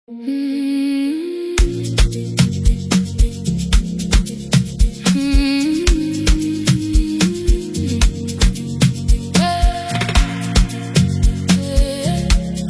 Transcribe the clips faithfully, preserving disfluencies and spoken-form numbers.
Mm-hmm. Mm-hmm. Yeah. Yeah.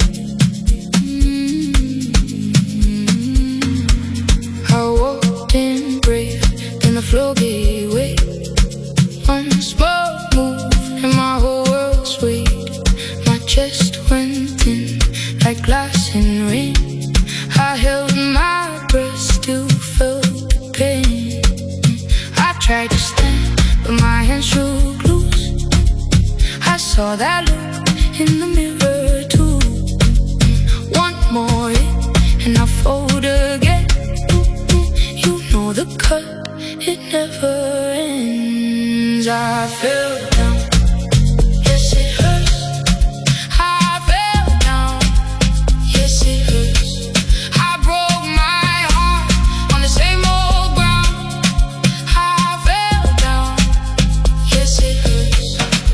Mm-hmm. I walked in brave, then the floor gave way. One small move and my whole world swayed. My chest went in like glass in rain. I held my breath, still felt the pain. I tried to stand, but my hands shook loose. I saw that look in the mirror too. One more hit and I fold again. You know the cut, it never ends. I fell down, yes it hurts. I fell down, yes it hurts. I broke my heart on the same old ground. I fell down, yes it hurts.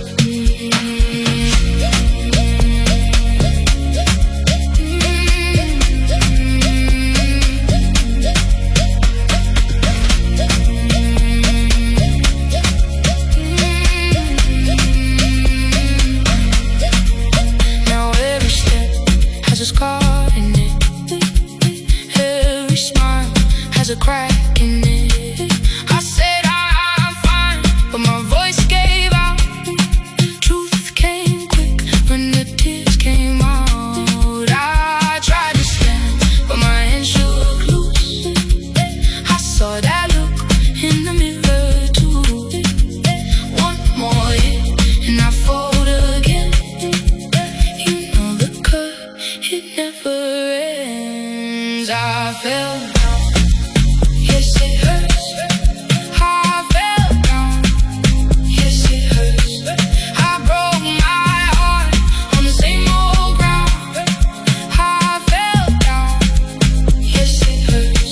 Now every step has a scar in it. Every smile has a crack in it. I said I'm fine, but my voice gave out. Truth came quick when the tears came out. I tried to stand, but my hands shook loose. I saw that look in the mirror too. One more hit and I fold again. You know the cut, it never ends. I fell down, yes it hurts. I fell down, yes it hurts. I broke my heart on the same old ground. I fell down, yes it hurts.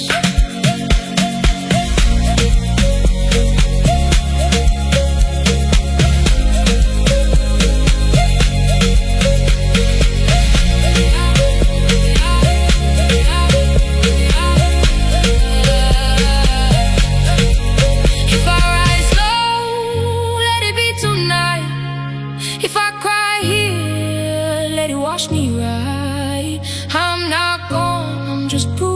If I rise low, let it be tonight. If I cry here, let it wash me right. I'm not gone, I'm just bruised.